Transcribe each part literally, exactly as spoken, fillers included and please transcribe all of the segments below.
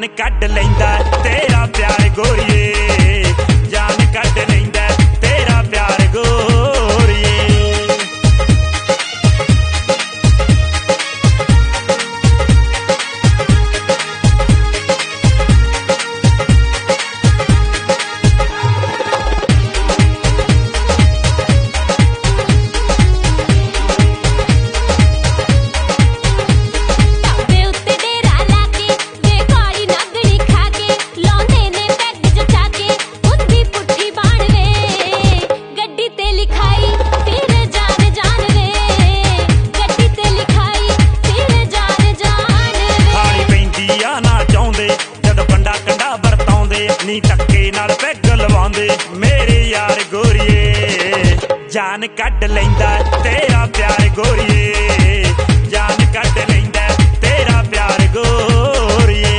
ਕੱਢ ਲੈਂਦਾ ਤੇਰਾ ਪਿਆਰ ਗੋਰੀਏ, ਜਾਨ ਕੱਢ ਲੈਂਦਾ ਤੇਰਾ ਪਿਆਰ ਗੋਰੀਏ। ਨੀ ਧੱਕੇ ਨਾਲ ਪੈਗ ਲਵਾਉਂਦੇ ਮੇਰੇ ਯਾਰ ਗੋਰੀਏ, ਜਾਨ ਕੱਢ ਲੈਂਦਾ ਤੇਰਾ ਪਿਆਰ ਗੋਰੀਏ, ਜਾਨ ਕੱਢ ਲੈਂਦਾ ਤੇਰਾ ਪਿਆਰ ਗੋਰੀਏ।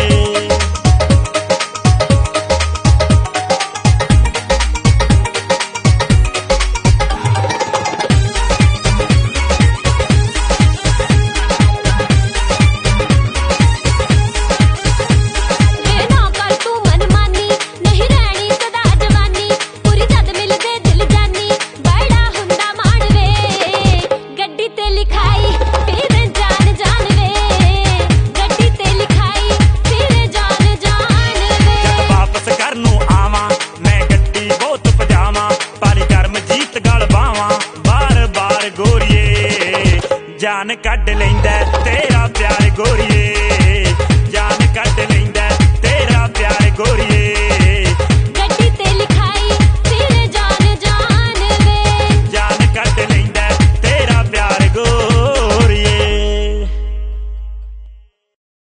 ਜਾਨ ਕੱਢ ਲੈਂਦਾ ਤੇਰਾ ਪਿਆਰ ਗੋਰੀ।